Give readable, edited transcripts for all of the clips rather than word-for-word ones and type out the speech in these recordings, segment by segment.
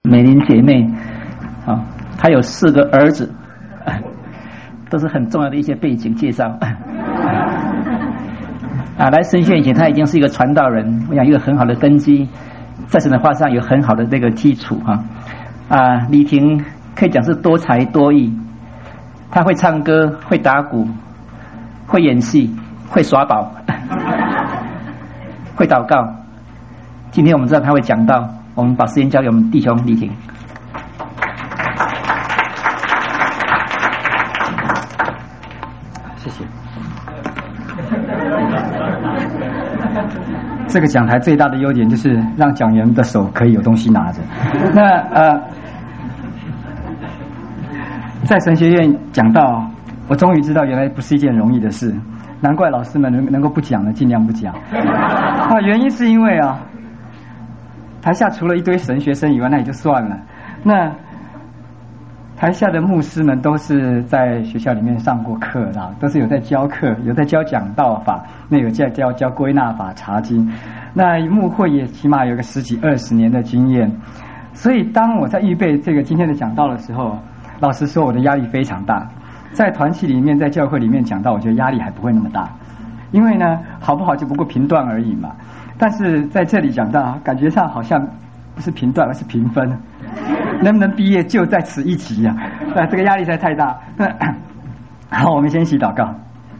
美玲姐妹，啊，她有4个儿子，都是很重要的一些背景介绍。来神学以前，他已经是一个传道人，我想有一个很好的根基，在神的话上有很好的这个基础李婷可以讲是多才多艺，他会唱歌，会打鼓，会演戏，会耍宝，会祷告。今天我们知道他会讲道，我们把时间交给我们弟兄李婷。 谢谢。这个讲台最大的优点就是让讲员的手可以有东西拿着。那在神学院讲道，我终于知道原来不是一件容易的事，难怪老师们能够不讲的尽量不讲。原因是因为台下除了一堆神学生以外，那也就算了。那台下的牧师们都是在学校里面上过课的，都是有在教课，有在教讲道法，那有在教归纳法、查经。那牧会也起码有个10几20年的经验，所以当我在预备这个今天的讲道的时候，老实说我的压力非常大。在团契里面，在教会里面讲道，我觉得压力还不会那么大，因为呢，好不好就不过评断而已嘛。但是在这里讲道，感觉上好像不是评断，而是评分。能不能毕业就在此一集啊？这个压力实在太大。好，我们先一起祷告。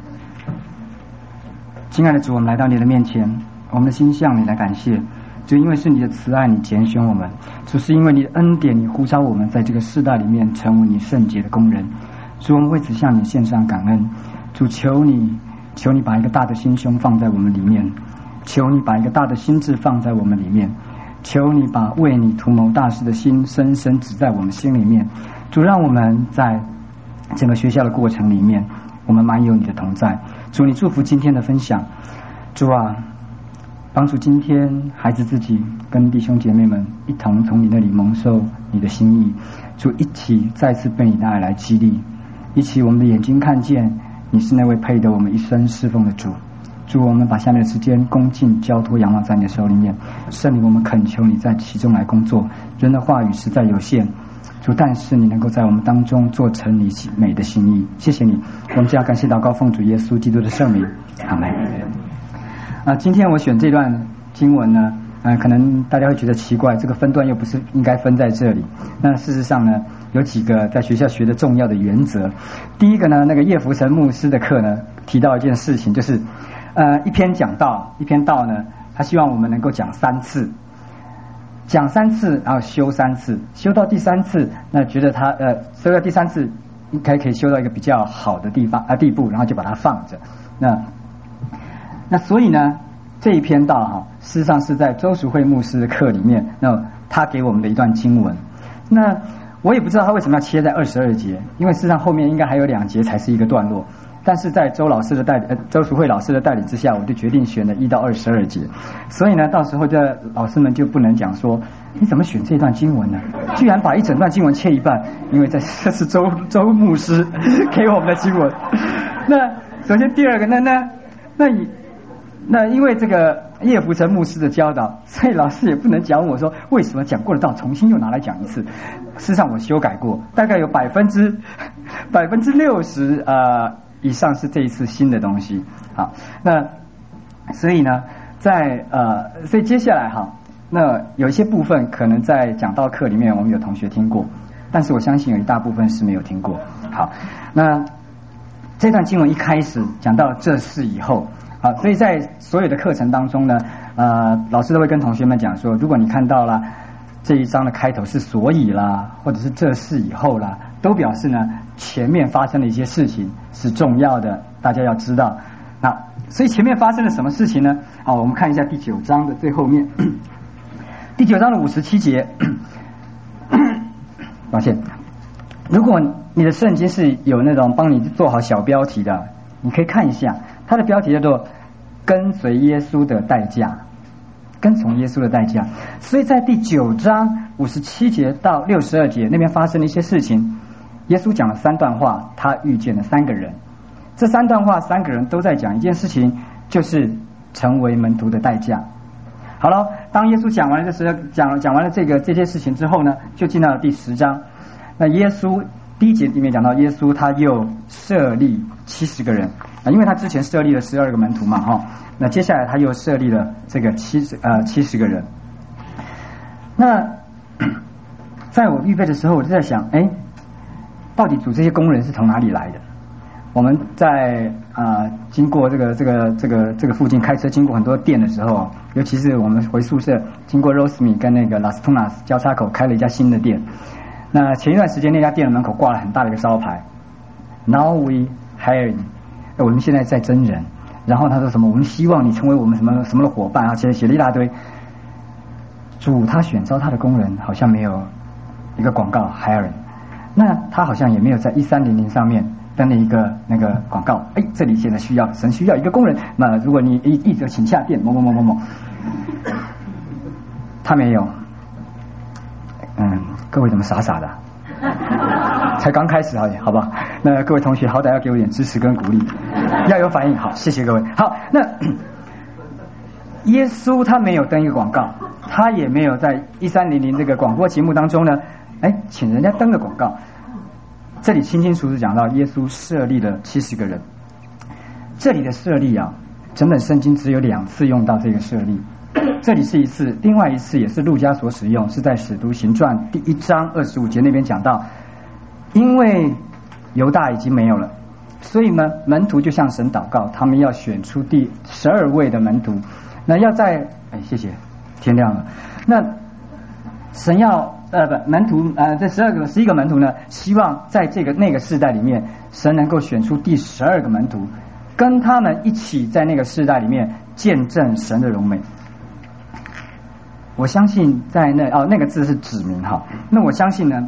亲爱的主，我们来到你的面前，我们的心向你来感谢。主，因为是你的慈爱，你拣选我们；主，是因为你的恩典，你呼召我们在这个世代里面成为你圣洁的工人。主，我们为此向你献上感恩。主，求你把一个大的心胸放在我们里面，求你把一个大的心志放在我们里面。求你把为你图谋大事的心深深植在我们心里面。主，让我们在整个学校的过程里面，我们满有你的同在。主，你祝福今天的分享。主啊，帮助今天孩子自己跟弟兄姐妹们一同从你那里蒙受你的心意。主，一起再次被你的爱来激励，一起我们的眼睛看见你是那位配得我们一生侍奉的主。主，我们把下面的时间恭敬交托仰望在你的手里面。圣灵，我们恳求你在其中来工作。人的话语实在有限，主，但是你能够在我们当中做成你美的心意。谢谢你，我们这样感谢祷告，奉主耶稣基督的圣名，阿们。今天我选这段经文呢，可能大家会觉得奇怪，这个分段又不是应该分在这里。那事实上呢，有几个在学校学的重要的原则。第一个呢，那个叶福成牧师的课呢，提到一件事情，就是一篇道呢，他希望我们能够讲3次，讲3次，然后修3次，修到第3次，那觉得他修到第3次应该可以修到一个比较好的地步，然后就把它放着。那所以呢，这一篇道事实上是在周淑慧牧师的课里面，那他给我们的一段经文。那我也不知道他为什么要切在22节，因为事实上后面应该还有2节才是一个段落。但是在周淑慧老师的带领之下，我就决定选了1到22节。所以呢，到时候这老师们就不能讲说你怎么选这段经文呢？居然把一整段经文切一半，因为这是周牧师给我们的经文。那首先第二个，那因为这个叶福成牧师的教导，所以老师也不能讲我说为什么讲过的道重新又拿来讲一次。事实上我修改过，大概有60%以上是这一次新的东西。好，那所以呢，所以接下来那有一些部分可能在讲道课里面我们有同学听过，但是我相信有一大部分是没有听过。好，那这段经文一开始讲到这事以后，好，所以在所有的课程当中呢，老师都会跟同学们讲说，如果你看到了这一章的开头是所以啦，或者是这事以后啦，都表示呢前面发生的一些事情是重要的，大家要知道。那所以前面发生了什么事情呢？好，我们看一下第9章的最后面，第9章的57节。抱歉，如果你的圣经是有那种帮你做好小标题的，你可以看一下，它的标题叫做跟随耶稣的代价，跟从耶稣的代价。所以在第9章57节到62节那边发生了一些事情，耶稣讲了3段话，他遇见了3个人。这3段话3个人都在讲一件事情，就是成为门徒的代价。好了， 当耶稣讲完了这时讲完了这些事情之后呢，就进到了第10章。那耶稣第1节里面讲到，耶稣他又设立70个人啊，因为他之前设立了12个门徒嘛哈，那接下来他又设立了这个70个人。那在我预备的时候，我就在想，到底主这些工人是从哪里来的？我们在经过这个附近开车经过很多店的时候，尤其是我们回宿舍经过 Rosemead 跟那个 Las Tunas 交叉口开了一家新的店。那前一段时间那家店的门口挂了很大的一个招牌 ，Now we hiring， 我们现在在征人。然后他说什么？我们希望你成为我们什么什么的伙伴啊，写了一大堆。主他选召他的工人好像没有一个广告 hiring， 那他好像也没有在1300上面登了一个那个广告，这里现在神需要一个工人，那如果你一则请下店某某某某某，他没有。各位怎么傻傻的？才刚开始好吧？那各位同学好歹要给我一点支持跟鼓励，要有反应。好，谢谢各位。好，那耶稣他没有登一个广告，他也没有在1300这个广播节目当中呢，请人家登个广告。这里清清楚楚讲到耶稣设立了70个人，这里的设立啊，整本圣经只有2次用到这个设立，这里是一次，另外一次也是路加所使用，是在使徒行传第1章25节那边讲到，因为犹大已经没有了，所以呢门徒就向神祷告，他们要选出第12位的门徒，那要在谢谢，天亮了，那神要门徒这11个门徒呢，希望在那个世代里面，神能够选出第12个门徒，跟他们一起在那个世代里面见证神的荣美。我相信在那个字是指明哈，那我相信呢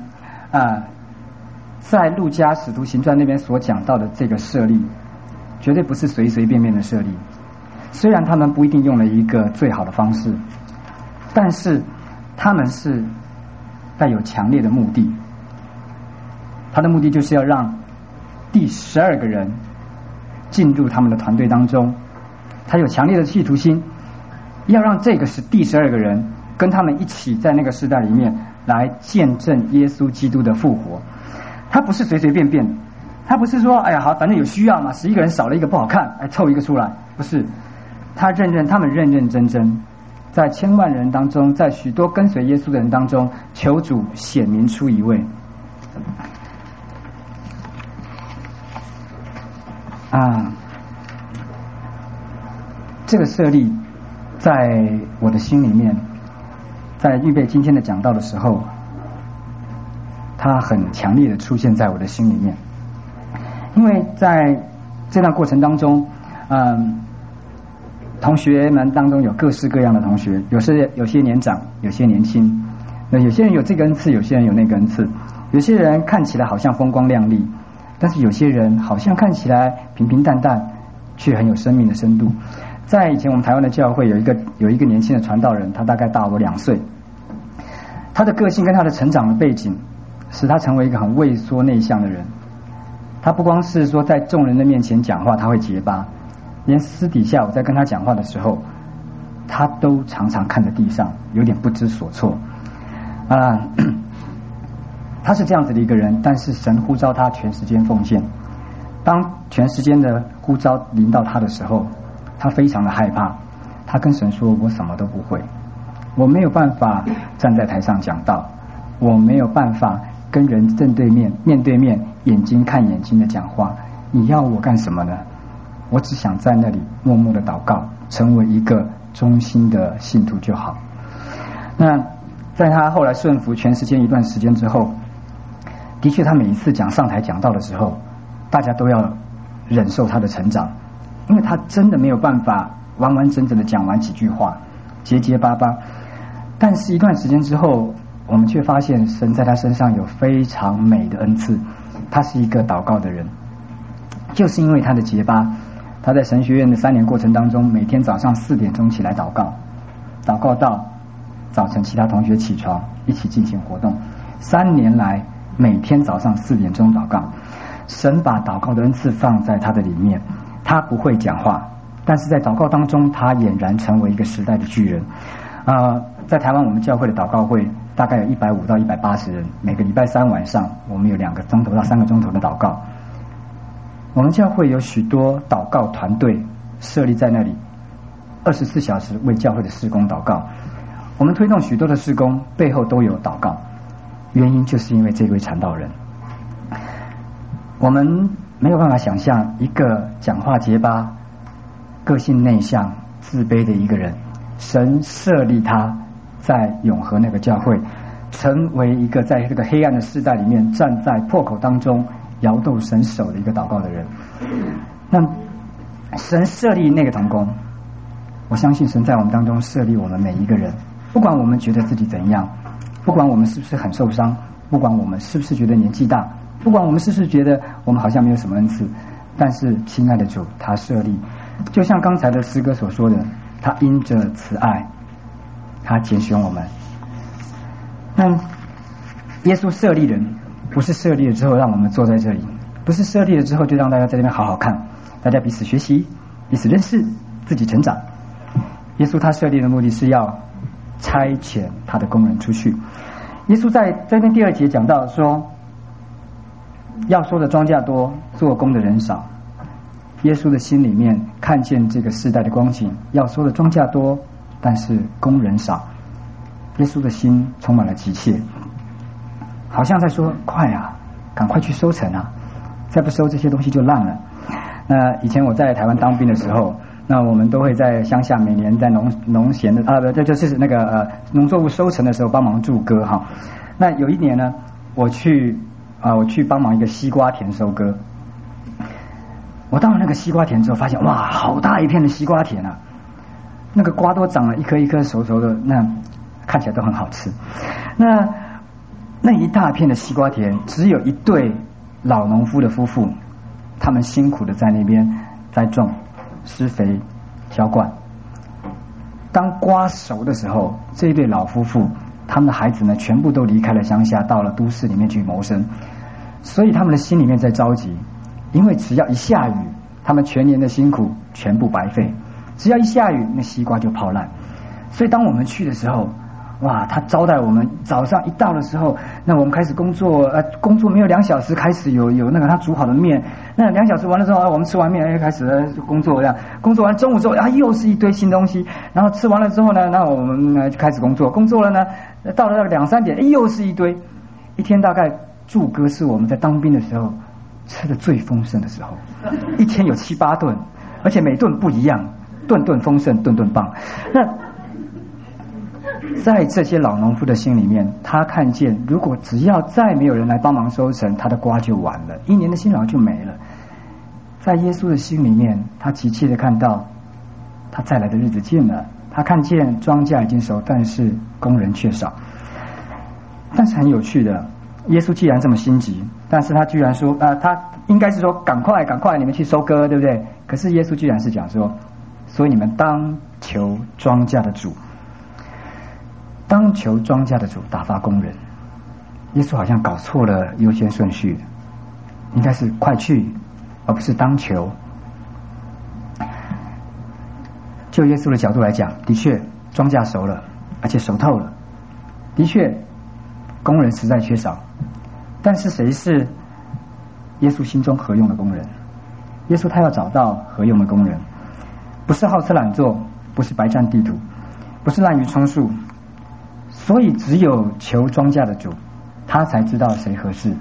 在路加使徒行传那边所讲到的这个设立，绝对不是随随便便的设立。虽然他们不一定用了一个最好的方式，但是他们是带有强烈的目的，他的目的就是要让第12个人进入他们的团队当中，他有强烈的企图心，要让这个是第12个人跟他们一起在那个时代里面来见证耶稣基督的复活。他不是随随便便，他不是说好反正有需要嘛，11个人少了一个不好看，凑一个出来，不是，他们认认真真在千万人当中，在许多跟随耶稣的人当中，求主显明出一位这个设立在我的心里面，在预备今天的讲道的时候，它很强烈的出现在我的心里面。因为在这段过程当中同学们当中有各式各样的同学，有些年长，有些年轻，那有些人有这个恩赐，有些人有那个恩赐，有些人看起来好像风光亮丽，但是有些人好像看起来平平淡淡，却很有生命的深度。在以前我们台湾的教会有一个年轻的传道人，他大概大我2岁，他的个性跟他的成长的背景使他成为一个很畏缩内向的人。他不光是说在众人的面前讲话他会结巴，连私底下我在跟他讲话的时候，他都常常看着地上，有点不知所措他是这样子的一个人，但是神呼召他全时间奉献。当全时间的呼召临到他的时候，他非常的害怕，他跟神说，我什么都不会，我没有办法站在台上讲道，我没有办法跟人面对面眼睛看眼睛的讲话，你要我干什么呢？我只想在那里默默的祷告，成为一个忠心的信徒就好。那在他后来顺服全时间一段时间之后，的确他每一次上台讲道的时候，大家都要忍受他的成长，因为他真的没有办法完完整整的讲完几句话，结结巴巴。但是一段时间之后，我们却发现神在他身上有非常美的恩赐，他是一个祷告的人。就是因为他的结巴，他在神学院的3年过程当中，每天早上4点钟起来祷告，祷告到早晨其他同学起床一起进行活动，3年来每天早上4点钟祷告。神把祷告的恩赐放在他的里面，他不会讲话，但是在祷告当中他俨然成为一个时代的巨人。 在台湾我们教会的祷告会大概有150到180人，每个礼拜3晚上我们有2个钟头到3个钟头的祷告。我们教会有许多祷告团队设立在那里，24小时为教会的事工祷告。我们推动许多的事工背后都有祷告，原因就是因为这位传道人。我们没有办法想象一个讲话结巴、个性内向、自卑的一个人，神设立他在永和那个教会，成为一个在这个黑暗的世代里面站在破口当中摇动神手的一个祷告的人。那神设立那个同工，我相信神在我们当中设立我们每一个人，不管我们觉得自己怎样，不管我们是不是很受伤，不管我们是不是觉得年纪大，不管我们是不是觉得我们好像没有什么恩赐，但是亲爱的主他设立，就像刚才的诗歌所说的，他因着慈爱他拣选我们。那耶稣设立人，不是设立了之后让我们坐在这里，不是设立了之后就让大家在这边好好看，大家彼此学习，彼此认识，自己成长。耶稣他设立的目的是要差遣他的工人出去。耶稣在这边第2节讲到说，要收的庄稼多，做工的人少。耶稣的心里面看见这个世代的光景，要收的庄稼多，但是工人少。耶稣的心充满了急切，好像在说快啊，赶快去收成啊，再不收这些东西就烂了。那以前我在台湾当兵的时候，那我们都会在乡下每年在农闲的就是那个农作物收成的时候帮忙助割哈。那有一年呢，我去帮忙一个西瓜田收割。我到了那个西瓜田之后，发现哇，好大一片的西瓜田啊！那个瓜都长了一颗一颗熟熟的，那看起来都很好吃。那一大片的西瓜田，只有一对老农夫的夫妇，他们辛苦的在那边栽种、施肥、浇灌。当瓜熟的时候，这一对老夫妇，他们的孩子呢，全部都离开了乡下，到了都市里面去谋生，所以他们的心里面在着急。因为只要一下雨，他们全年的辛苦全部白费，只要一下雨，那西瓜就泡烂。所以当我们去的时候，哇，他招待我们，早上一到的时候，那我们开始工作，工作没有2小时，开始有那个他煮好的面，那2小时完了之后，我们吃完面，开始工作，这样工作完中午之后，又是一堆新东西，然后吃完了之后呢，那我们就开始工作了呢，到了2、3点，又是一堆。一天大概助歌是我们在当兵的时候吃的最丰盛的时候，一天有7、8顿，而且每顿不一样，顿顿丰盛，顿顿棒。那在这些老农夫的心里面，他看见如果只要再没有人来帮忙收成，他的瓜就完了，1年的辛劳就没了。在耶稣的心里面，他急切的看到他再来的日子近了，他看见庄稼已经熟，但是工人却少。但是很有趣的，耶稣既然这么心急，但是他居然说他应该是说赶快你们去收割，对不对？可是耶稣居然是讲说，所以你们当求庄稼的主，当求庄稼的主打发工人。耶稣好像搞错了优先顺序，应该是快去，而不是当求。就耶稣的角度来讲，的确庄稼熟了，而且熟透了，的确工人实在缺少。但是谁是耶稣心中合用的工人？耶稣他要找到合用的工人，不是好吃懒做，不是白占地图，不是滥竽充数。所以只有求庄稼的主，他才知道谁合适。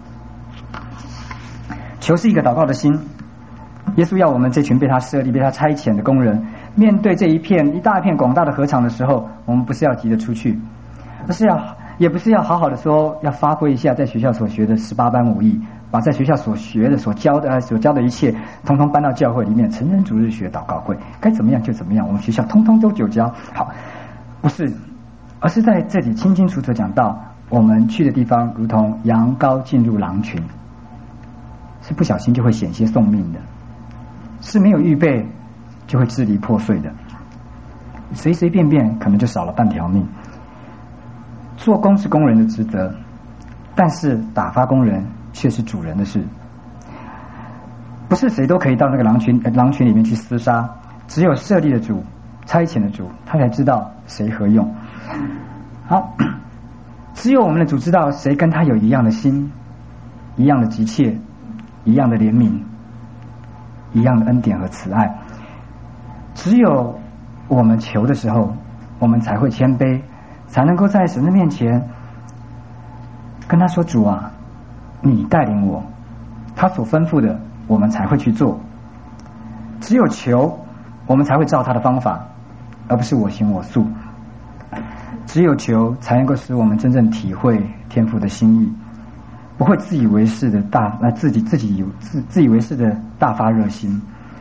求是一个祷告的心。耶稣要我们这群被他设立、被他差遣的工人，面对这一大片广大的禾场的时候，我们不是要急着出去，也不是要好好的说要发挥一下在学校所学的18般武艺，把在学校所学的、所教的一切，通通搬到教会里面，成人主日学、祷告会，该怎么样就怎么样，我们学校通通都就教。好，不是，而是在这里清清楚楚讲到，我们去的地方如同羊羔进入狼群，是不小心就会险些送命的，是没有预备就会支离破碎的，随随便便可能就少了半条命。做工是工人的职责，但是打发工人却是主人的事。不是谁都可以到那个狼群里面去厮杀，只有设立的主、差遣的主，他才知道谁何用？好，只有我们的主知道谁跟他有一样的心，一样的急切，一样的怜悯，一样的恩典和慈爱。只有我们求的时候，我们才会谦卑，才能够在神的面前跟他说：主啊，你带领我，他所吩咐的我们才会去做。只有求，我们才会照他的方法，而不是我行我素。只有求，才能够使我们真正体会天父的心意，不会自以为是的自以为是的大发热心。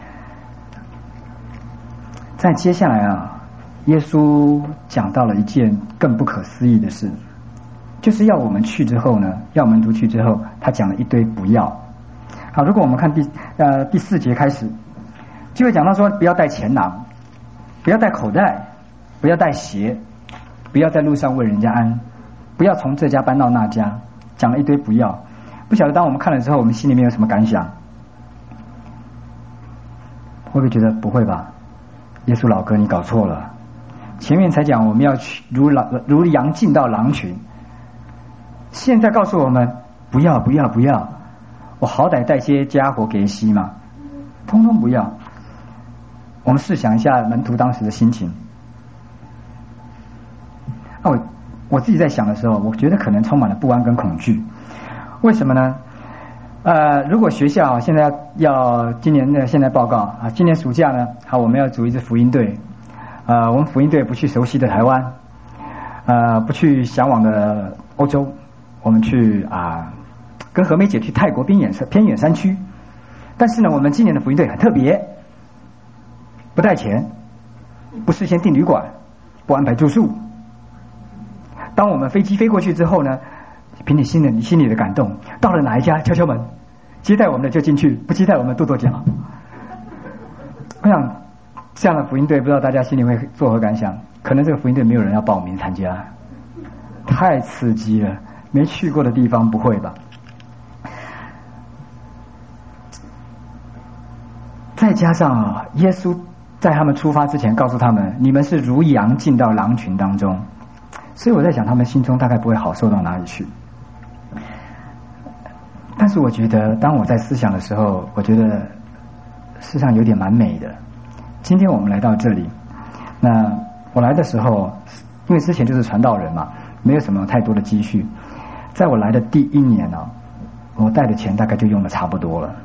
在接下来啊，耶稣讲到了一件更不可思议的事，就是要我们去之后呢，要门徒去之后，他讲了一堆不要。好，如果我们看第4节开始，就会讲到说，不要带钱囊，不要带口袋，不要带鞋，不要在路上问人家安，不要从这家搬到那家，讲了一堆不要。不晓得当我们看了之后，我们心里面有什么感想？会不会觉得不会吧？耶稣老哥，你搞错了。前面才讲我们要去如羊进到狼群，现在告诉我们不要不要不要，我好歹带些家伙给西嘛，通通不要。我们试想一下门徒当时的心情。我自己在想的时候，我觉得可能充满了不安跟恐惧。为什么呢？如果学校现在要今年的现在报告啊，今年暑假呢，好，我们要组一支福音队。我们福音队不去熟悉的台湾，不去向往的欧洲，我们去跟何梅姐去泰国偏远山区。但是呢，我们今年的福音队很特别，不带钱，不事先订旅馆，不安排住宿。当我们飞机飞过去之后呢，凭你心里的感动，到了哪一家敲敲门，接待我们的就进去，不接待我们跺跺脚。我想这样的福音队，不知道大家心里会作何感想？可能这个福音队没有人要报名参加，太刺激了，没去过的地方不会吧？再加上耶稣在他们出发之前告诉他们，你们是如羊进到狼群当中，所以我在想他们心中大概不会好受到哪里去。但是我觉得当我在思想的时候，我觉得世上有点蛮美的。今天我们来到这里，那我来的时候，因为之前就是传道人嘛，没有什么太多的积蓄。在我来的第1年呢，我带的钱大概就用的差不多了。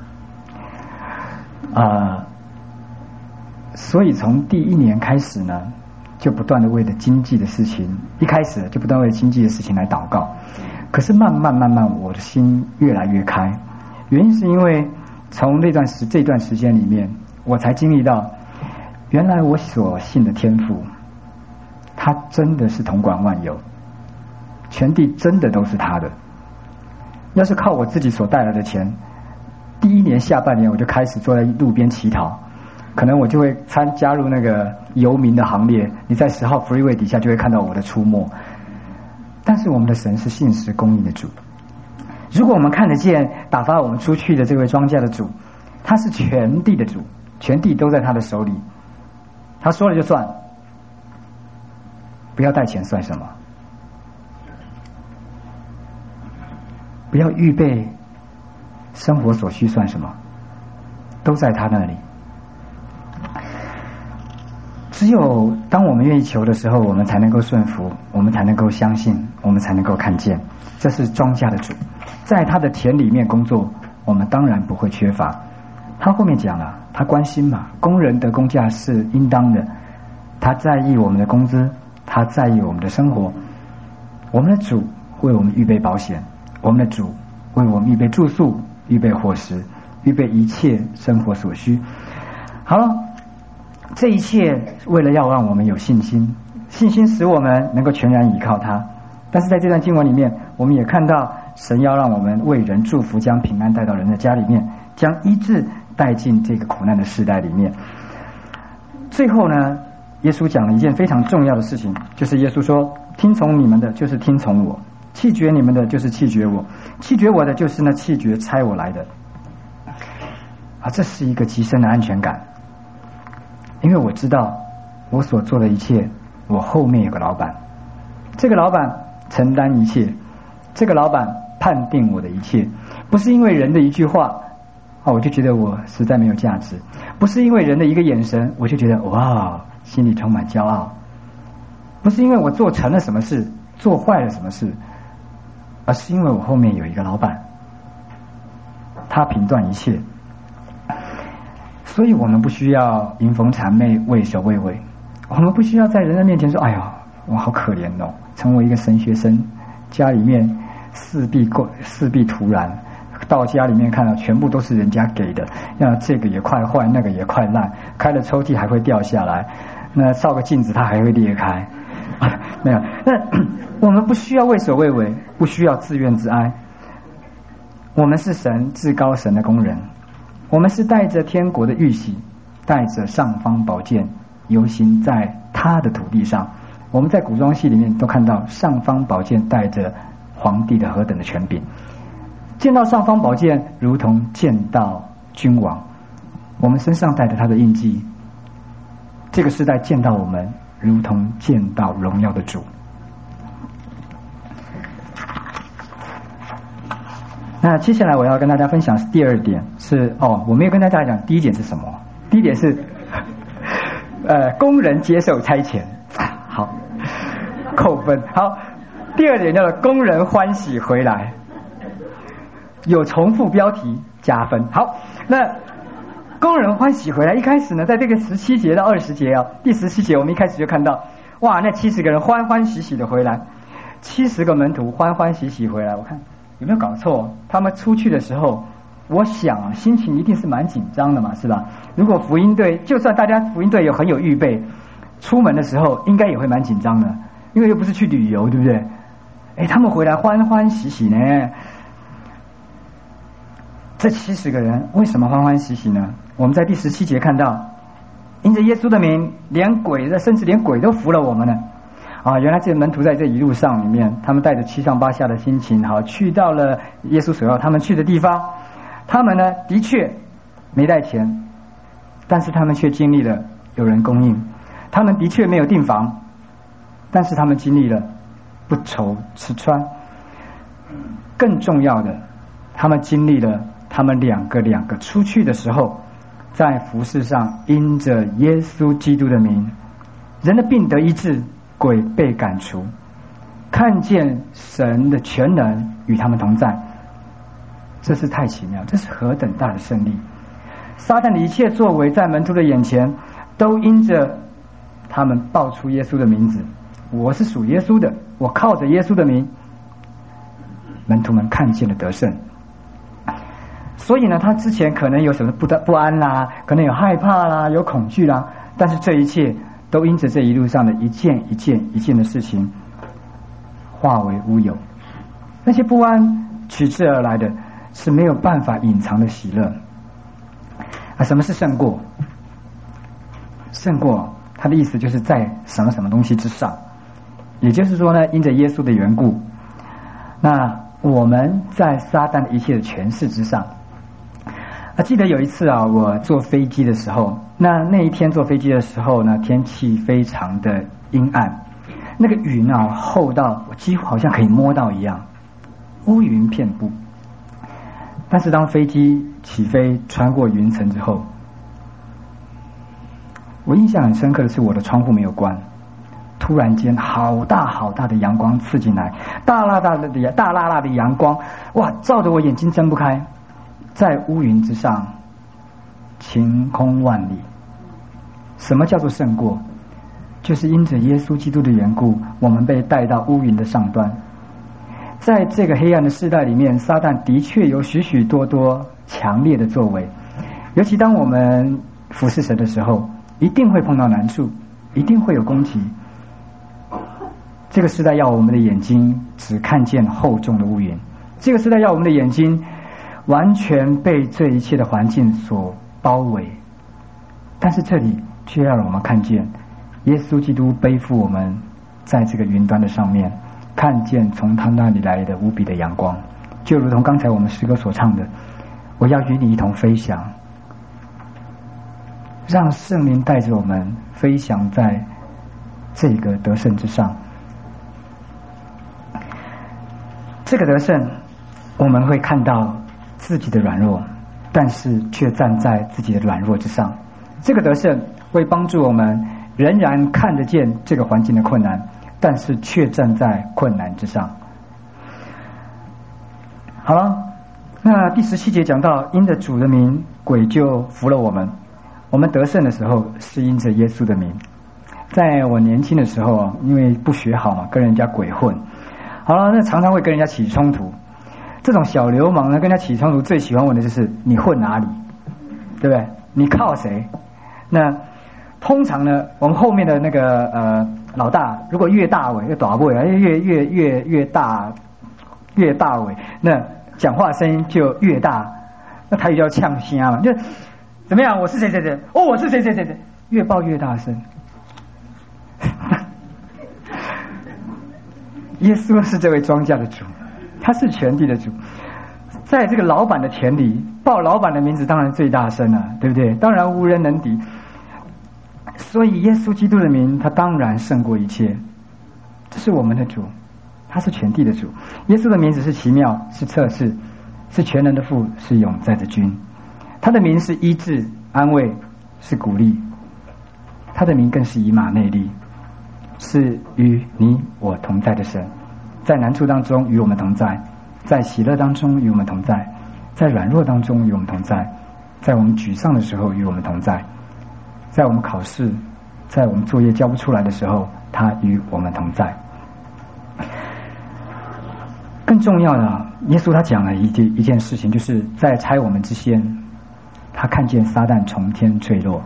所以从第1年开始呢，就不断的为了经济的事情，一开始就不断为了经济的事情来祷告。可是慢慢，我的心越来越开。原因是因为从这段时间里面，我才经历到，原来我所信的天父，他真的是统管万有，全地真的都是他的。要是靠我自己所带来的钱，第1年下半年我就开始坐在路边乞讨，可能我就会加入那个游民的行列。你在10号 freeway 底下就会看到我的出没。但是我们的神是信实供应的主。如果我们看得见打发我们出去的这位庄稼的主，他是全地的主，全地都在他的手里，他说了就算。不要带钱算什么？不要预备生活所需算什么？都在他那里。只有当我们愿意求的时候，我们才能够顺服，我们才能够相信，我们才能够看见。这是庄稼的主，在他的田里面工作，我们当然不会缺乏。他后面讲了，他关心嘛，工人的工价是应当的，他在意我们的工资，他在意我们的生活。我们的主为我们预备保险，我们的主为我们预备住宿，预备伙食，预备一切生活所需。好了，这一切为了要让我们有信心，信心使我们能够全然倚靠他。但是在这段经文里面，我们也看到神要让我们为人祝福，将平安带到人的家里面，将医治带进这个苦难的时代里面。最后呢，耶稣讲了一件非常重要的事情，就是耶稣说，听从你们的就是听从我，弃绝你们的就是弃绝我，弃绝我的就是那弃绝差我来的。这是一个极深的安全感，因为我知道我所做的一切我后面有个老板，这个老板承担一切，这个老板判定我的一切，不是因为人的一句话我就觉得我实在没有价值，不是因为人的一个眼神我就觉得哇心里充满骄傲，不是因为我做成了什么事做坏了什么事，而是因为我后面有一个老板，他评断一切。所以我们不需要迎风谄媚畏首畏尾，我们不需要在人的面前说哎呦我好可怜哦，成为一个神学生，家里面四壁土壤，到家里面看到全部都是人家给的，那这个也快坏那个也快烂，开了抽屉还会掉下来，那照个镜子它还会裂开没有，那我们不需要畏首畏尾，不需要自怨自哀，我们是神至高神的工人，我们是带着天国的玉玺，带着尚方宝剑游行在他的土地上。我们在古装戏里面都看到尚方宝剑带着皇帝的何等的权柄，见到尚方宝剑如同见到君王，我们身上带着他的印记，这个时代见到我们如同见到荣耀的主。那接下来我要跟大家分享第二点是我没有跟大家讲第一点是什么，第一点是工人接受差遣，好扣分。好，第二点叫做工人欢喜回来，有重复标题加分。好，那工人欢喜回来，一开始呢在这个17节到20节第17节我们一开始就看到哇那70个人欢欢喜喜的回来，70个门徒欢欢喜喜回来，我看有没有搞错？他们出去的时候，我想心情一定是蛮紧张的嘛，是吧？如果福音队，就算大家福音队很有预备，出门的时候应该也会蛮紧张的，因为又不是去旅游，对不对？他们回来欢欢喜喜呢。这70个人为什么欢欢喜喜呢？我们在第17节看到，因着耶稣的名，甚至连鬼都服了我们呢。原来这些门徒在这一路上里面，他们带着七上八下的心情，去到了耶稣所要他们去的地方。他们呢，的确没带钱，但是他们却经历了有人供应；他们的确没有订房，但是他们经历了不愁吃穿。更重要的，他们经历了他们两个出去的时候，在服事上因着耶稣基督的名，人的病得医治，鬼被赶除，看见神的全能与他们同在，这是太奇妙，这是何等大的胜利！撒旦的一切作为在门徒的眼前，都因着他们报出耶稣的名字，我是属耶稣的，我靠着耶稣的名，门徒们看见了得胜。所以呢，他之前可能有什么不安啦，可能有害怕啦，有恐惧啦，但是这一切都因着这一路上的一件的事情化为乌有。那些不安取之而来的是没有办法隐藏的喜乐。什么是胜过？胜过它的意思就是在什么东西之上，也就是说呢，因着耶稣的缘故，那我们在撒旦的一切的权势之上。记得有一次我坐飞机的时候，那一天坐飞机的时候呢，天气非常的阴暗，那个云厚到我几乎好像可以摸到一样，乌云遍布。但是当飞机起飞穿过云层之后，我印象很深刻的是我的窗户没有关，突然间好大的阳光刺进来，大辣辣的阳光，哇，照得我眼睛睁不开。在乌云之上晴空万里。什么叫做胜过？就是因着耶稣基督的缘故，我们被带到乌云的上端。在这个黑暗的世代里面，撒旦的确有许许多多强烈的作为，尤其当我们服侍神的时候，一定会碰到难处，一定会有攻击。这个时代要我们的眼睛只看见厚重的乌云，这个时代要我们的眼睛完全被这一切的环境所包围，但是这里却要让我们看见耶稣基督背负我们在这个云端的上面，看见从他那里来的无比的阳光，就如同刚才我们诗歌所唱的，我要与你一同飞翔，让圣灵带着我们飞翔在这个得胜之上。这个得胜，我们会看到自己的软弱，但是却站在自己的软弱之上。这个得胜会帮助我们仍然看得见这个环境的困难，但是却站在困难之上。好了，那第17节讲到，因着主的名，鬼就服了我们。我们得胜的时候是因着耶稣的名。在我年轻的时候，因为不学好嘛，跟人家鬼混，好了，那常常会跟人家起冲突。这种小流氓呢，跟人家起冲突，最喜欢问的就是你混哪里，对不对？你靠谁？那通常呢，我们后面的那个老大，如果越大尾越大尾，越大尾，那讲话声音就越大，那台语叫呛声嘛，就怎么样？我是谁谁谁，哦，我是谁谁谁谁，越报越大声。耶稣是这位庄稼的主，他是全地的主，在这个老板的田里报老板的名字，当然最大声了，对不对？当然无人能敌。所以耶稣基督的名，他当然胜过一切。这是我们的主，他是全地的主。耶稣的名字是奇妙，是测试，是全能的父，是永在的君。他的名是医治、安慰，是鼓励。他的名更是以马内利，是与你我同在的神。在难处当中与我们同在，在喜乐当中与我们同在，在软弱当中与我们同在，在我们沮丧的时候与我们同在，在我们考试，在我们作业交不出来的时候，他与我们同在。更重要的，耶稣他讲了一件事情，就是在拆我们之先，他看见撒旦从天坠落。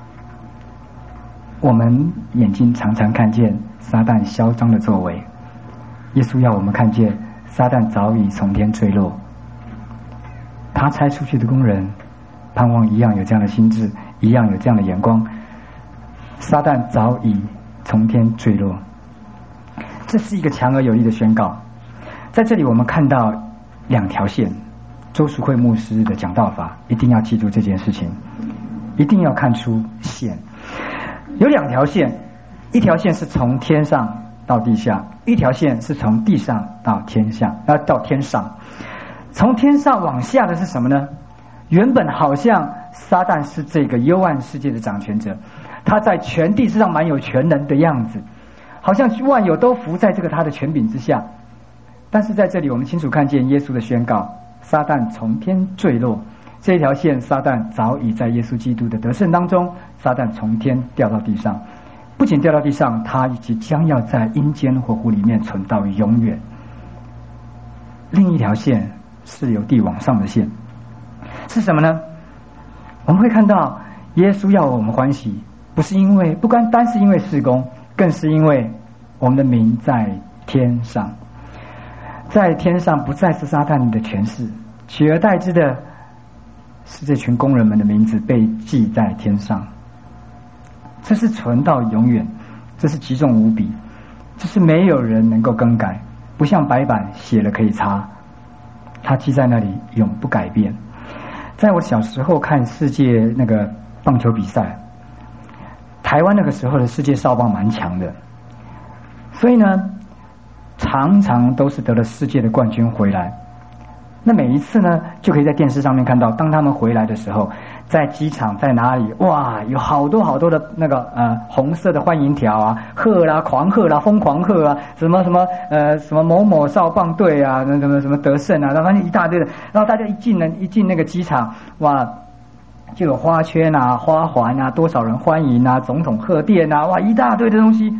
我们眼睛常常看见撒旦嚣张的作为，耶稣要我们看见撒旦早已从天坠落。他拆出去的工人，盼望一样有这样的心智，一样有这样的眼光。撒旦早已从天坠落，这是一个强而有力的宣告。在这里我们看到2条线，周淑慧牧师的讲道法一定要记住这件事情，一定要看出线。有2条线，一条线是从天上到地下，一条线是从地上到天上。从天上往下的是什么呢？原本好像撒旦是这个幽暗世界的掌权者，他在全地之上蛮有全能的样子，好像万有都服在这个他的权柄之下。但是在这里我们清楚看见耶稣的宣告，撒旦从天坠落。这条线，撒旦早已在耶稣基督的得胜当中，撒旦从天掉到地上，不仅掉到地上，他即将要在阴间火湖里面存到永远。另一条线是由地往上的线，是什么呢？我们会看到耶稣要我们欢喜，不单是因为事工，更是因为我们的名在天上。在天上不再是撒旦的权势，取而代之的是这群工人们的名字被记在天上。这是存到永远，这是极重无比，这是没有人能够更改，不像白板写了可以擦，它记在那里永不改变。在我小时候看世界那个棒球比赛，台湾那个时候的世界少棒蛮强的，所以呢常常都是得了世界的冠军回来。那每一次呢，就可以在电视上面看到，当他们回来的时候，在机场在哪里，哇，有好多好多的那个红色的欢迎条啊，喝啦，狂喝啦，疯狂喝啊，什么某某少棒队啊，什么得胜啊，然后反正一大堆的，然后大家一进那个机场，哇，就有花圈啊、花环啊，多少人欢迎啊，总统贺电啊，哇，一大堆的东西。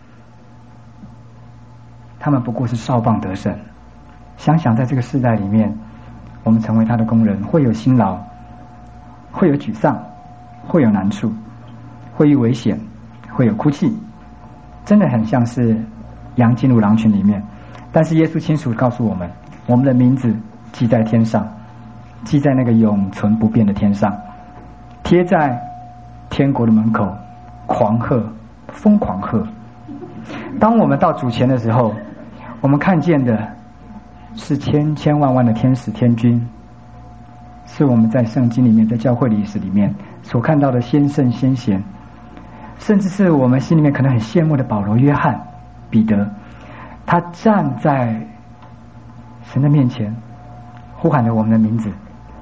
他们不过是少棒得胜。想想在这个世代里面，我们成为他的工人，会有辛劳，会有沮丧，会有难处，会有危险，会有哭泣，真的很像是羊进入狼群里面。但是耶稣清楚告诉我们，我们的名字记在天上，记在那个永存不变的天上，贴在天国的门口，狂喝，疯狂喝。当我们到主前的时候，我们看见的是千千万万的天使天军，是我们在圣经里面，在教会历史里面所看到的先圣先贤， 甚至是我们心里面可能很羡慕的保罗、约翰、彼得，他站在神的面前，呼喊着我们的名字。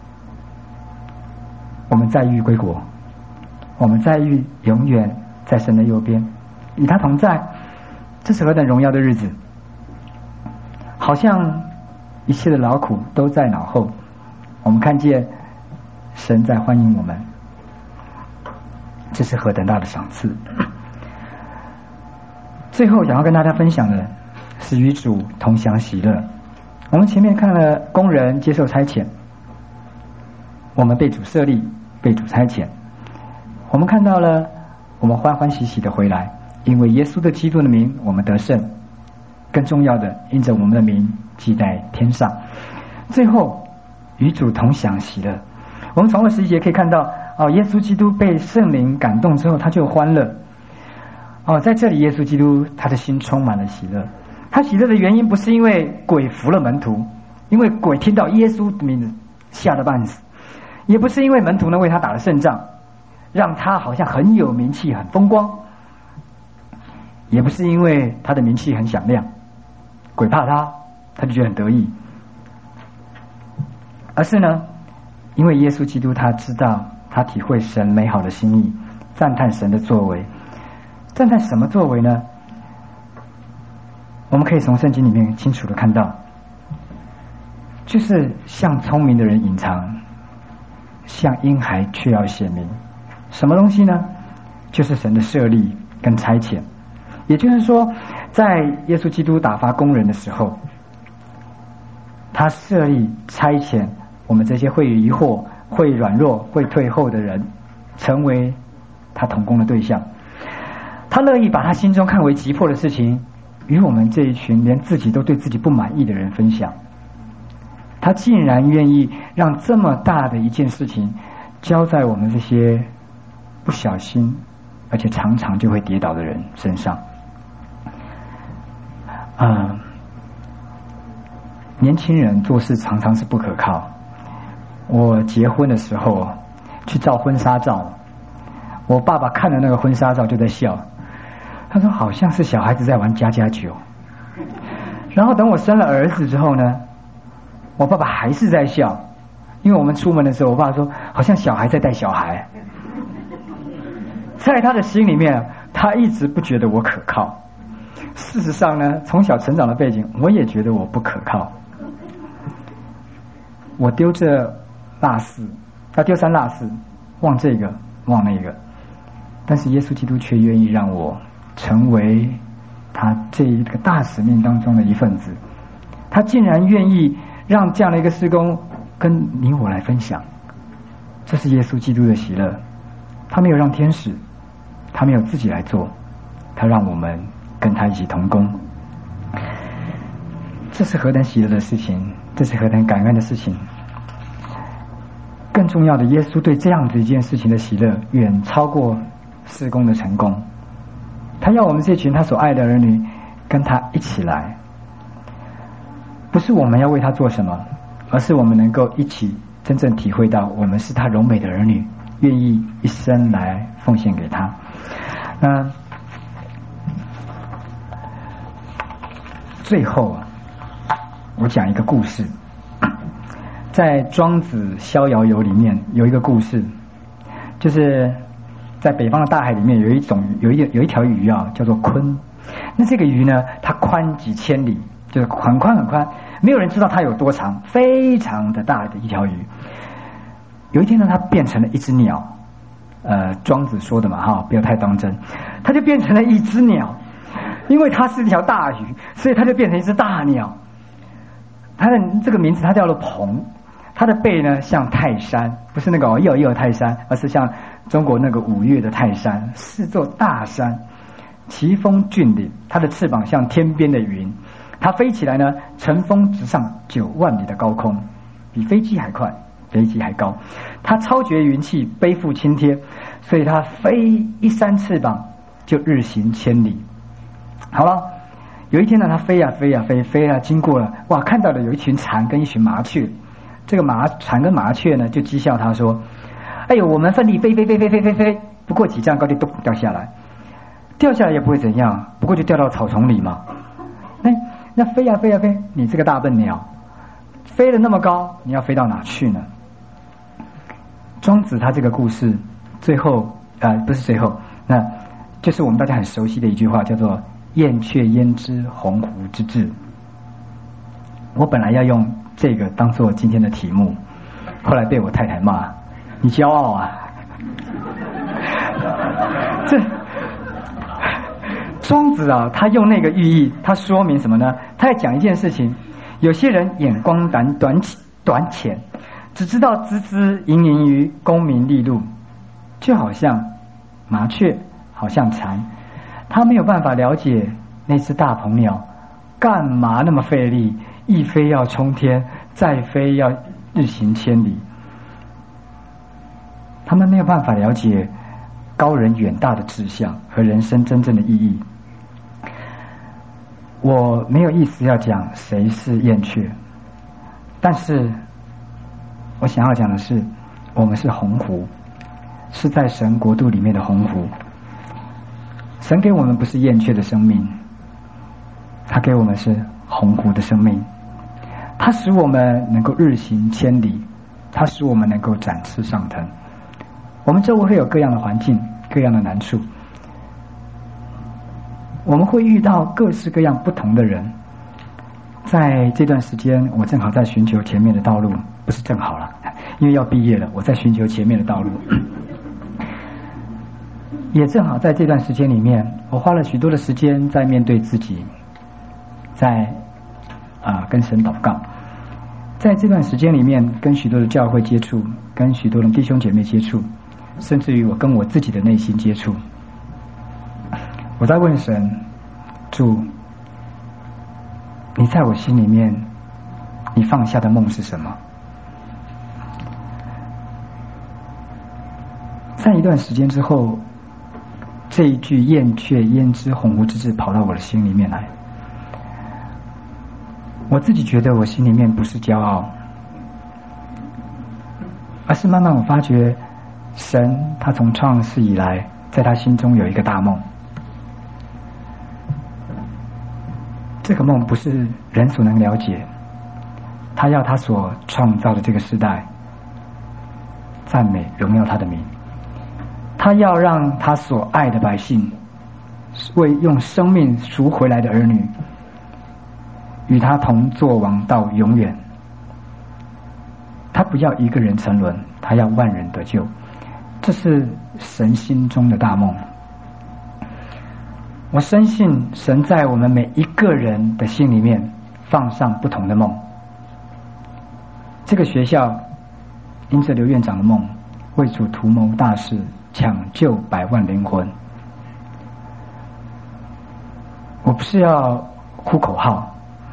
我们再遇归国，我们再遇永远在神的右边，与他同在。这是何等荣耀的日子！好像一切的劳苦都在脑后，我们看见神在欢迎我们，这是何等大的赏赐！最后想要跟大家分享的是与主同享喜乐。我们前面看了工人接受差遣，我们被主设立，被主差遣，我们看到了我们欢欢喜喜的回来，因为耶稣的基督的名我们得胜，更重要的因着我们的名记在天上。最后与主同享喜乐，我们从21节可以看到耶稣基督被圣灵感动之后他就欢乐。在这里耶稣基督他的心充满了喜乐，他喜乐的原因不是因为鬼服了门徒，因为鬼听到耶稣的名字吓得半死，也不是因为门徒呢为他打了胜仗，让他好像很有名气很风光，也不是因为他的名气很响亮，鬼怕他就觉得很得意，而是呢因为耶稣基督他知道，他体会神美好的心意，赞叹神的作为。赞叹什么作为呢？我们可以从圣经里面清楚的看到，就是向聪明的人隐藏，向婴孩却要显明。什么东西呢？就是神的设立跟差遣。也就是说，在耶稣基督打发工人的时候，他设立差遣我们这些会疑惑、会软弱、会退后的人，成为他同工的对象。他乐意把他心中看为急迫的事情，与我们这一群连自己都对自己不满意的人分享。他竟然愿意让这么大的一件事情交在我们这些不小心而且常常就会跌倒的人身上。年轻人做事常常是不可靠。我结婚的时候去照婚纱照，我爸爸看了那个婚纱照就在笑，他说好像是小孩子在玩家家酒。然后等我生了儿子之后呢，我爸爸还是在笑，因为我们出门的时候，我爸说好像小孩在带小孩。在他的心里面，他一直不觉得我可靠。事实上呢，从小成长的背景，我也觉得我不可靠。我丢这落四，他丢三落四，忘这个忘那个，但是耶稣基督却愿意让我成为他这一个大使命当中的一份子。他竟然愿意让这样的一个事工跟你我来分享，这是耶稣基督的喜乐。他没有让天使，他没有自己来做，他让我们跟他一起同工。这是何等喜乐的事情，这是何等感恩的事情。更重要的，耶稣对这样子一件事情的喜乐远超过事工的成功。他要我们这群他所爱的儿女跟他一起来，不是我们要为他做什么，而是我们能够一起真正体会到我们是他荣美的儿女，愿意一生来奉献给他。最后我讲一个故事，在庄子逍遥游里面有一个故事，就是在北方的大海里面有一条鱼叫做鲲。那这个鱼呢，它宽几千里，就是很宽很宽，没有人知道它有多长，非常的大的一条鱼。有一天呢，它变成了一只鸟。庄子说的嘛，不要太当真。它就变成了一只鸟，因为它是一条大鱼，所以它就变成一只大鸟。它的这个名字它叫做鹏。它的背呢像泰山，不是那个一尔泰山，而是像中国那个五岳的泰山，是座大山，奇峰峻岭。它的翅膀像天边的云，它飞起来呢，乘风直上9万里的高空，比飞机还快，飞机还高。它超绝云气，背负青天，所以它飞一扇翅膀就日行千里。好了，有一天呢，它飞啊飞啊飞，飞啊经过了，哇，看到了有一群蝉跟一群麻雀。这个蝉跟麻雀呢就讥笑他说：哎呦，我们奋力飞，不过几丈高就咚掉下来， 掉下来也不会怎样，不过就掉到草丛里嘛。那飞呀飞呀飞，你这个大笨鸟，飞得那么高，你要飞到哪去呢？庄子他这个故事最后不是最后，那就是我们大家很熟悉的一句话，叫做燕雀焉知鸿鹄之志。我本来要用这个当做今天的题目，后来被我太太骂，你骄傲啊。这庄子啊，他用那个寓意，他说明什么呢？他在讲一件事情，有些人眼光短浅，只知道孜孜营营于功名利禄，就好像麻雀，好像蝉，他没有办法了解那只大鹏鸟干嘛那么费力，一飞要冲天，再飞要日行千里。他们没有办法了解高人远大的志向和人生真正的意义。我没有意思要讲谁是燕雀，但是我想要讲的是，我们是鸿鹄，是在神国度里面的鸿鹄。神给我们不是燕雀的生命，他给我们是鸿鹄的生命，他使我们能够日行千里，他使我们能够展翅上腾。我们周围会有各样的环境，各样的难处，我们会遇到各式各样不同的人。在这段时间，我正好在寻求前面的道路，不是正好了，因为要毕业了，我在寻求前面的道路。也正好在这段时间里面，我花了许多的时间在面对自己，在跟神祷告。在这段时间里面，跟许多的教会接触，跟许多的弟兄姐妹接触，甚至于我跟我自己的内心接触。我在问神，主，你在我心里面，你放下的梦是什么？在一段时间之后，这一句燕雀焉知鸿鹄之志跑到我的心里面来。我自己觉得我心里面不是骄傲，而是慢慢我发觉神他从创世以来，在他心中有一个大梦。这个梦不是人所能了解，他要他所创造的这个时代赞美荣耀他的名，他要让他所爱的百姓，为用生命赎回来的儿女，与他同作王到永远。他不要一个人沉沦，他要万人得救。这是神心中的大梦。我深信神在我们每一个人的心里面放上不同的梦。这个学校因着刘院长的梦，为主图谋大事，抢救100万灵魂。我不是要呼口号，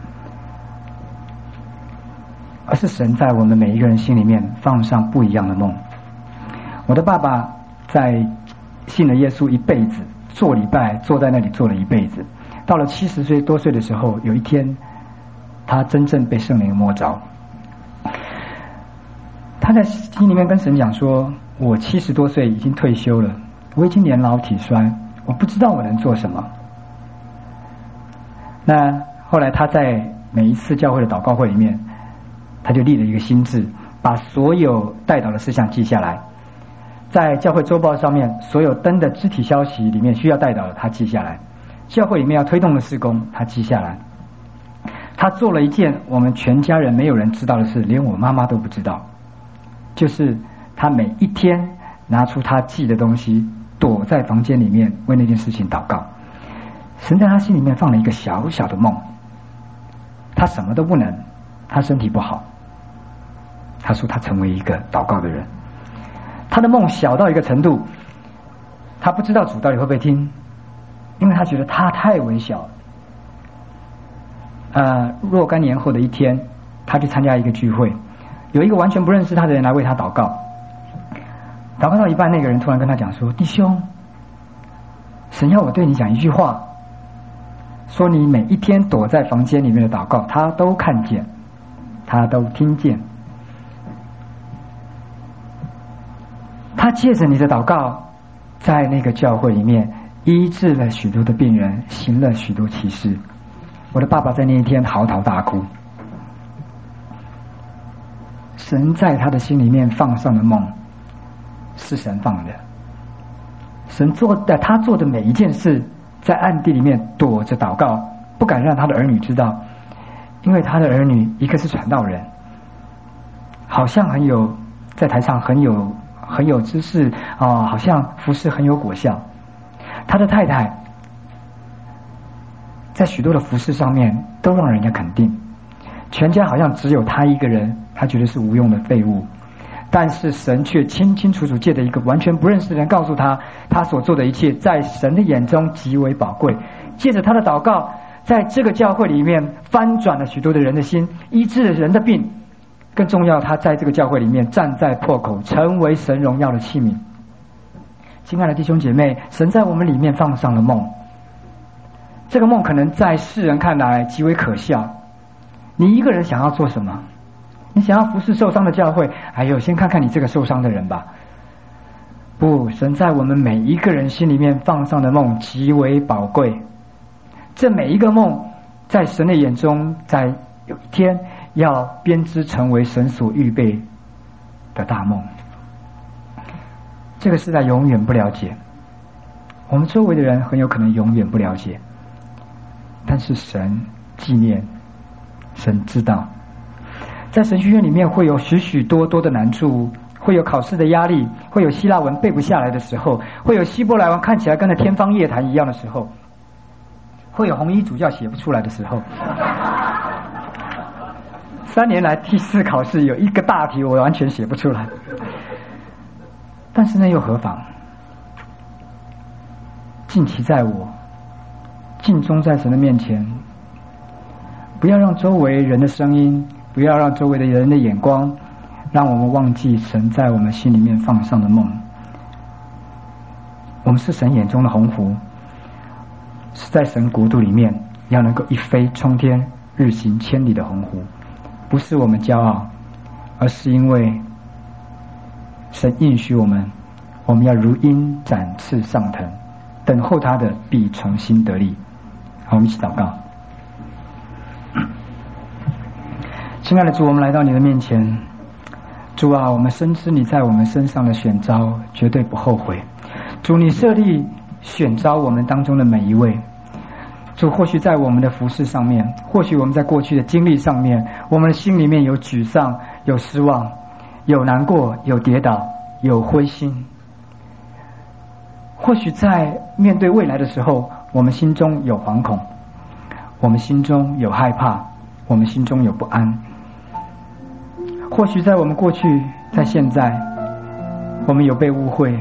而是神在我们每一个人心里面放上不一样的梦。我的爸爸在信了耶稣一辈子，做礼拜坐在那里做了一辈子，到了70多岁的时候，有一天他真正被圣灵摸着，他在心里面跟神讲说，我70多岁已经退休了，我已经年老体衰，我不知道我能做什么。那后来他在每一次教会的祷告会里面，他就立了一个心志，把所有代祷的事项记下来，在教会周报上面所有登的肢体消息里面需要代祷的他记下来，教会里面要推动的事工他记下来。他做了一件我们全家人没有人知道的事，连我妈妈都不知道，就是他每一天拿出他记的东西，躲在房间里面为那件事情祷告。神在他心里面放了一个小小的梦，他什么都不能，他身体不好，他说他成为一个祷告的人。他的梦小到一个程度，他不知道主到底会不会听，因为他觉得他太微小。若干年后的一天，他去参加一个聚会，有一个完全不认识他的人来为他祷告。祷告到一半，那个人突然跟他讲说，弟兄，神要我对你讲一句话，说你每一天躲在房间里面的祷告他都看见，他都听见，他借着你的祷告在那个教会里面医治了许多的病人，行了许多奇事。我的爸爸在那一天嚎啕大哭。神在他的心里面放上的梦，是神放的。神他做的每一件事，在暗地里面躲着祷告，不敢让他的儿女知道，因为他的儿女一个是传道人，好像在台上很有知识好像服侍很有果效。他的太太在许多的服侍上面都让人家肯定，全家好像只有他一个人，他觉得是无用的废物。但是神却清清楚楚借着一个完全不认识的人告诉他，他所做的一切在神的眼中极为宝贵。借着他的祷告，在这个教会里面翻转了许多的人的心，医治了人的病。更重要，他在这个教会里面站在破口，成为神荣耀的器皿。亲爱的弟兄姐妹，神在我们里面放上了梦，这个梦可能在世人看来极为可笑。你一个人想要做什么？你想要服侍受伤的教会？哎呦，先看看你这个受伤的人吧。不，神在我们每一个人心里面放上的梦极为宝贵。这每一个梦，在神的眼中，在有一天要编织成为神所预备的大梦。这个时代永远不了解，我们周围的人很有可能永远不了解，但是神纪念，神知道。在神学院里面会有许许多多的难处，会有考试的压力，会有希腊文背不下来的时候，会有希伯来文看起来跟那天方夜谭一样的时候，会有红衣主教写不出来的时候。3年来第4考试有一个大题我完全写不出来，但是那又何妨？尽其在我，尽忠在神的面前，不要让周围人的声音，不要让周围的人的眼光，让我们忘记神在我们心里面放上的梦。我们是神眼中的鸿鹄，是在神国度里面要能够一飞冲天，日行千里的鸿鹄。不是我们骄傲，而是因为神应许我们要如鹰展翅上腾，等候他的必重新得力。好，我们一起祷告。亲爱的主，我们来到你的面前。主啊，我们深知你在我们身上的选召绝对不后悔。主，你设立选召我们当中的每一位。主，或许在我们的服事上面，或许我们在过去的经历上面，我们的心里面有沮丧，有失望，有难过，有跌倒，有灰心。或许在面对未来的时候，我们心中有惶恐，我们心中有害怕，我们心中有不安。或许在我们过去，在现在，我们有被误会，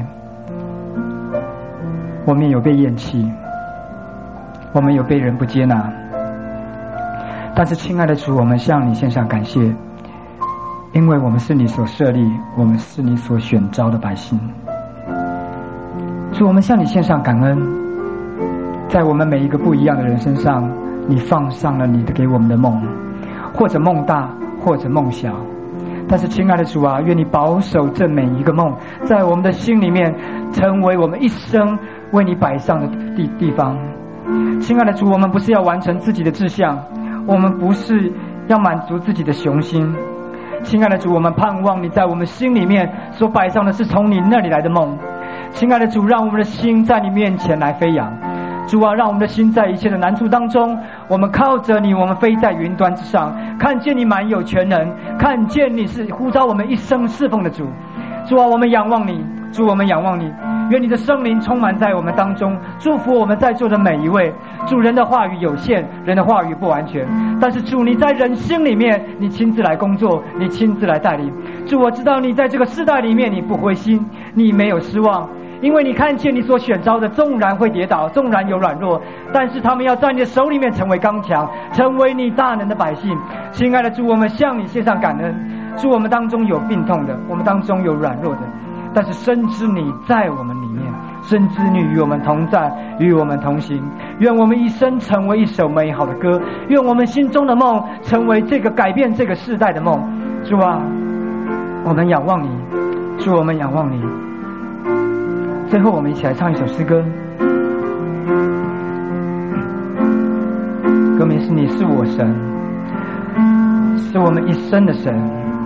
我们有被厌弃，我们有被人不接纳。但是亲爱的主，我们向你献上感谢，因为我们是你所设立，我们是你所选召的百姓。主，我们向你献上感恩，在我们每一个不一样的人身上，你放上了你的给我们的梦，或者梦大，或者梦小。但是亲爱的主啊，愿你保守这每一个梦，在我们的心里面成为我们一生为你摆上的地方。亲爱的主，我们不是要完成自己的志向，我们不是要满足自己的雄心。亲爱的主，我们盼望你在我们心里面所摆上的是从你那里来的梦。亲爱的主，让我们的心在你面前来飞扬。主啊，让我们的心在一切的难处当中，我们靠着你，我们飞在云端之上，看见你满有全能，看见你是呼召我们一生侍奉的主。主啊，我们仰望你，主，我们仰望你，愿你的圣灵充满在我们当中，祝福我们在座的每一位。主，人的话语有限，人的话语不完全，但是主，你在人心里面，你亲自来工作，你亲自来带领。主，我知道你在这个世代里面，你不灰心，你没有失望，因为你看见你所选召的，纵然会跌倒，纵然有软弱，但是他们要在你的手里面成为刚强，成为你大能的百姓。亲爱的主，我们向你献上感恩。主，我们当中有病痛的，我们当中有软弱的，但是深知你在我们里面，深知你与我们同在，与我们同行。愿我们一生成为一首美好的歌，愿我们心中的梦成为这个改变这个世代的梦。主啊，我们仰望你，主，我们仰望你。最后我们一起来唱一首诗歌， 说明是你是我神，是我们一生的神。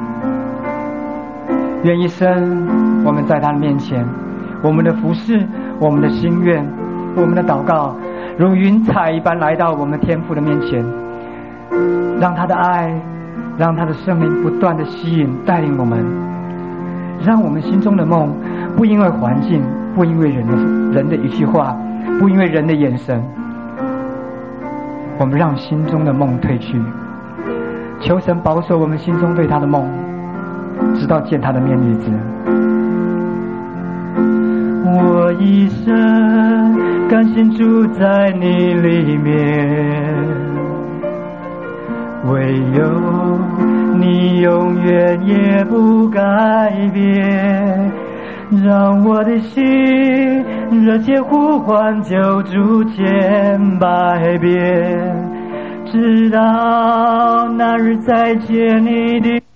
愿一生我们在他的面前，我们的服事，我们的心愿，我们的祷告，如云彩一般来到我们天父的面前，让他的爱，让他的生命不断的吸引带领我们，让我们心中的梦不因为环境，不因为人的一句话，不因为人的眼神，我们让心中的梦退去。求神保守我们心中对他的梦，直到见他的面日子。我一生甘心住在你里面，唯有你永远也不改变，让我的心热切呼唤救主千百遍，直到那日再见你的